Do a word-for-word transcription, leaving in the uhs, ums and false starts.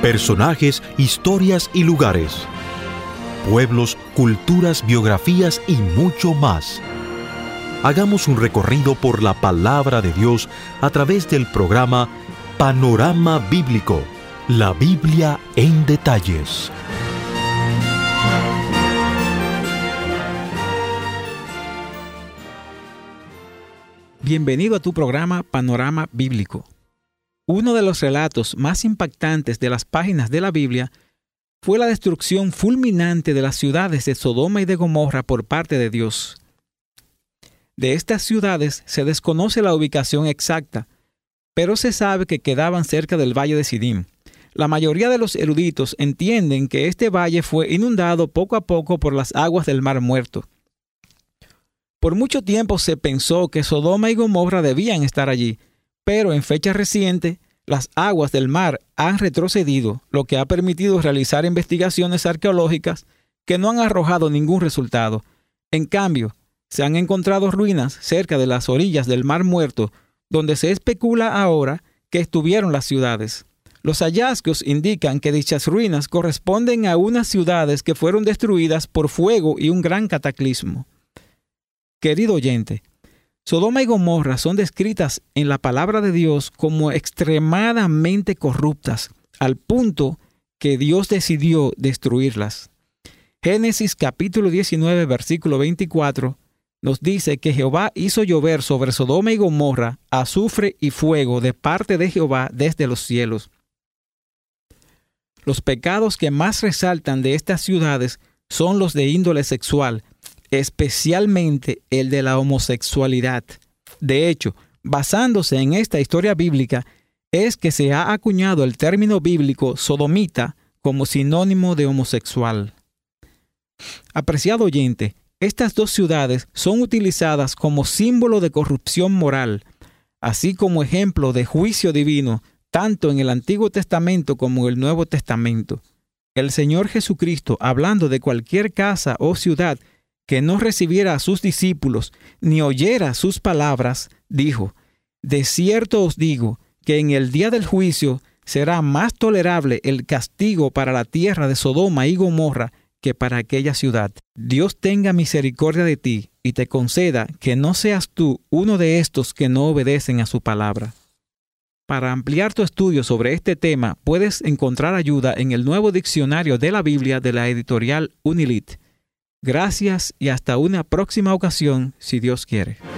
Personajes, historias y lugares. Pueblos, culturas, biografías y mucho más. Hagamos un recorrido por la palabra de Dios a través del programa Panorama Bíblico, la Biblia en detalles. Bienvenido a tu programa Panorama Bíblico. Uno de los relatos más impactantes de las páginas de la Biblia fue la destrucción fulminante de las ciudades de Sodoma y de Gomorra por parte de Dios. De estas ciudades se desconoce la ubicación exacta, pero se sabe que quedaban cerca del valle de Sidim. La mayoría de los eruditos entienden que este valle fue inundado poco a poco por las aguas del Mar Muerto. Por mucho tiempo se pensó que Sodoma y Gomorra debían estar allí, pero en fecha reciente, las aguas del mar han retrocedido, lo que ha permitido realizar investigaciones arqueológicas que no han arrojado ningún resultado. En cambio, se han encontrado ruinas cerca de las orillas del Mar Muerto, donde se especula ahora que estuvieron las ciudades. Los hallazgos indican que dichas ruinas corresponden a unas ciudades que fueron destruidas por fuego y un gran cataclismo. Querido oyente, Sodoma y Gomorra son descritas en la palabra de Dios como extremadamente corruptas, al punto que Dios decidió destruirlas. Génesis capítulo diecinueve, versículo veinticuatro, nos dice que Jehová hizo llover sobre Sodoma y Gomorra azufre y fuego de parte de Jehová desde los cielos. Los pecados que más resaltan de estas ciudades son los de índole sexual, especialmente el de la homosexualidad. De hecho, basándose en esta historia bíblica, es que se ha acuñado el término bíblico sodomita como sinónimo de homosexual. Apreciado oyente, estas dos ciudades son utilizadas como símbolo de corrupción moral, así como ejemplo de juicio divino, tanto en el Antiguo Testamento como en el Nuevo Testamento. El Señor Jesucristo, hablando de cualquier casa o ciudad que no recibiera a sus discípulos ni oyera sus palabras, dijo: de cierto os digo que en el día del juicio será más tolerable el castigo para la tierra de Sodoma y Gomorra que para aquella ciudad. Dios tenga misericordia de ti y te conceda que no seas tú uno de estos que no obedecen a su palabra. Para ampliar tu estudio sobre este tema, puedes encontrar ayuda en el Nuevo Diccionario de la Biblia de la editorial Unilit. Gracias y hasta una próxima ocasión, si Dios quiere.